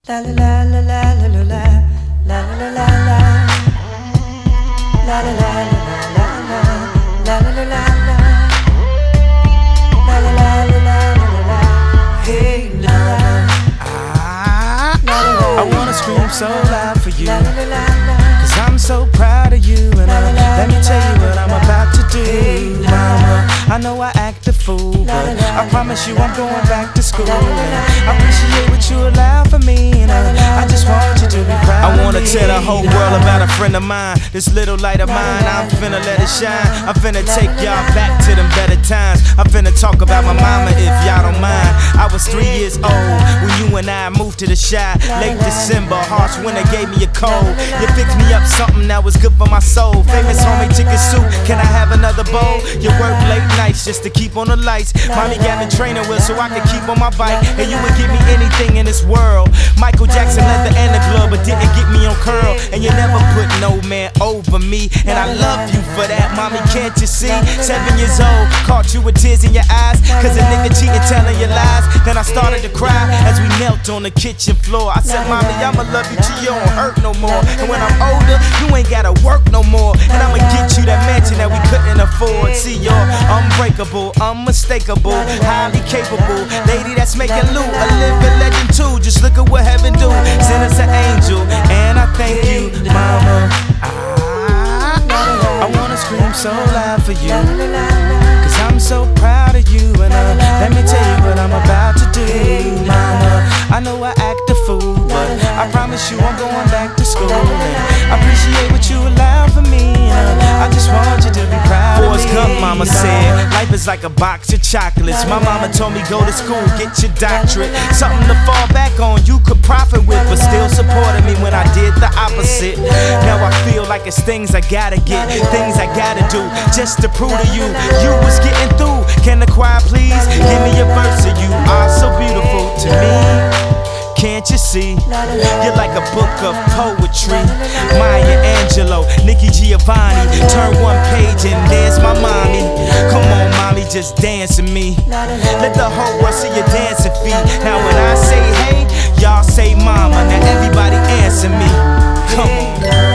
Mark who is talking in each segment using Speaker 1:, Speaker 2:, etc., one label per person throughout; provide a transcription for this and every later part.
Speaker 1: La la la la la la la la la la la la la la la la la la la la. Hey now,
Speaker 2: I wanna scream so loud for you, 'cause I'm so proud of you. And let me tell you what I'm about to do, mama. I know I act a fool, but I promise you I'm going back to school. And I appreciate what you allow for me, and I just want you to be proud. I wanna tell the whole world about a friend of mine. This little light of mine, I'm finna let it shine. I'm finna take y'all back to them better times. I'm finna talk about my mama if y'all don't mind. I was 3 years old when you and I moved to the Chi. Late December, harsh winter gave me a cold. You fixed me up something that was good for my soul. Famous homemade chicken soup, can I have another bowl? You work late nights just to keep on the lights. Mommy got me training wheels so I could keep on my bike. And you would give me anything in this world. Michael Jackson leather and the glove, but didn't get me on curl. And you never put no man over me, and I love you for that, mommy, can't you see? 7 years old, caught you with tears in your eyes, 'cause a nigga cheating, telling you lies. Then I started to cry as we knelt on the kitchen floor. I said, mommy, I'ma love you till you don't hurt no more. And when I'm older, you ain't gotta work no more. And I'ma get you that mansion that we couldn't afford. See, you're unbreakable, unmistakable, highly capable lady that's making loot, a living legend too. Just look at what heaven do, send us an angel, and I thank you, mama. I wanna scream so loud for you, 'cause I'm so proud of you. And let me tell you what I'm about to do, mama. I know I act a fool, but I promise you I'm going back to school. And I appreciate what you allow for me, and I just want you to be proud of me. Forrest Gump, mama said, life is like a box of chocolates. My mama told me go to school, get your doctorate. Something to fall back on, you could profit with, but still supported me when I did the opposite. Now I feel like it's things I gotta get, things I gotta do, just to prove to you, you was getting through. Can the choir please give me a verse of you? Are so beautiful to me. Can't you see? You're like a book of poetry. Maya Angelou, Nikki Giovanni. Turn one page and there's my mommy. Come on, mommy, just dance with me. Let the whole world see your dancing feet. Now when I say hey, y'all say mama. Now everybody answer me. Come on.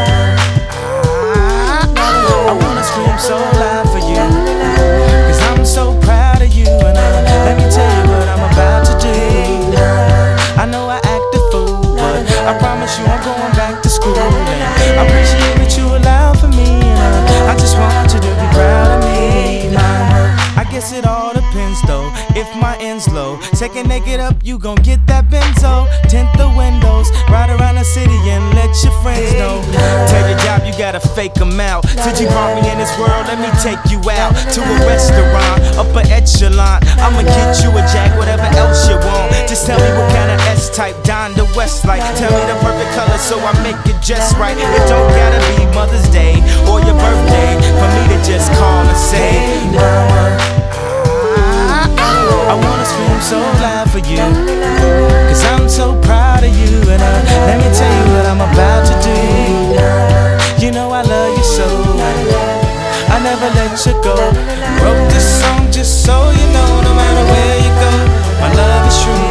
Speaker 2: I wanna scream so loud for you, 'cause I'm so proud of you. And let me tell you what I'm about to do. I know I act a fool, but I promise you I'm going back to school. And I appreciate what you allow for me, and I just want you to be proud of me, mama. I guess it all depends though, if my end's low. Second naked up, you gon' get that benzo. Tint the windows, ride around the city and let your friends know. Tell your job you gotta fake them out. Since you brought me in this world, let me take you out to a restaurant, upper echelon. I'ma get you a jack, whatever else you want. Just tell me what kind of S-type, Don the West like. Tell me the perfect color so I make it just right. It don't gotta be Mother's Day or your birthday for me to just call and say, mama. I wanna scream so loud for you, 'cause I'm so proud of you. And let me tell you what I'm about to do. You know I love you so, I never let you go. Wrote this song just so you know, no matter where you go, my love is true.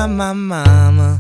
Speaker 2: my mama.